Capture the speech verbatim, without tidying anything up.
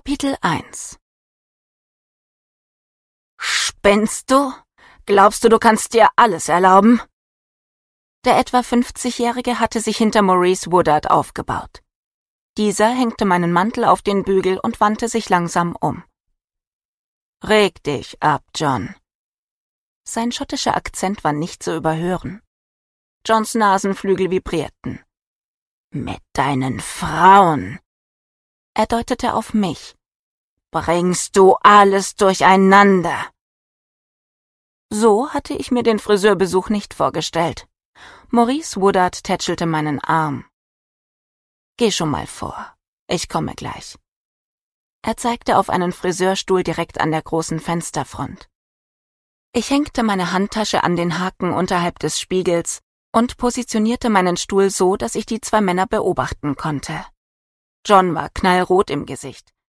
Kapitel eins. »Spinnst du? Glaubst du, du kannst dir alles erlauben?« Der etwa fünfzigjährige hatte sich hinter Maurice Woodard aufgebaut. Dieser hängte meinen Mantel auf den Bügel und wandte sich langsam um. »Reg dich ab, John.« Sein schottischer Akzent war nicht zu überhören. Johns Nasenflügel vibrierten. »Mit deinen Frauen«, er deutete auf mich, »bringst du alles durcheinander.« So hatte ich mir den Friseurbesuch nicht vorgestellt. Maurice Woodard tätschelte meinen Arm. »Geh schon mal vor, ich komme gleich.« Er zeigte auf einen Friseurstuhl direkt an der großen Fensterfront. Ich hängte meine Handtasche an den Haken unterhalb des Spiegels und positionierte meinen Stuhl so, dass ich die zwei Männer beobachten konnte. John war knallrot im Gesicht,